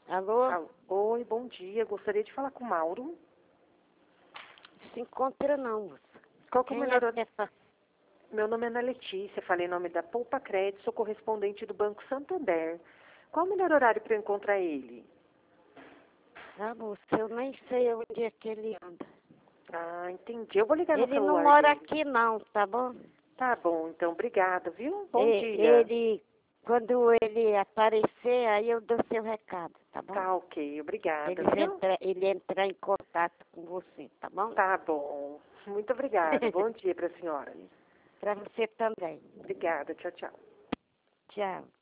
Alô? Oi, bom dia. Gostaria de falar com o Mauro. Se encontra não, moça. Qual que é o Quem melhor é que horário? é fa- Meu nome é Ana Letícia, falei em nome da Poupa Crédito, sou correspondente do Banco Santander. Qual o melhor horário para eu encontrar ele? Ah, moça, eu nem sei onde é que ele anda. Ah, entendi. Eu vou ligar no Ele não celular mora dele. aqui não, tá bom? Tá bom, então, obrigada, viu? Bom dia. Ele, quando ele aparecer, aí eu dou seu recado, tá bom? Tá ok, obrigada, viu? Ele entrar em contato com você, tá bom? Tá bom. Muito obrigada. Bom dia para a senhora. Pra você também. Obrigada, tchau, tchau. Tchau.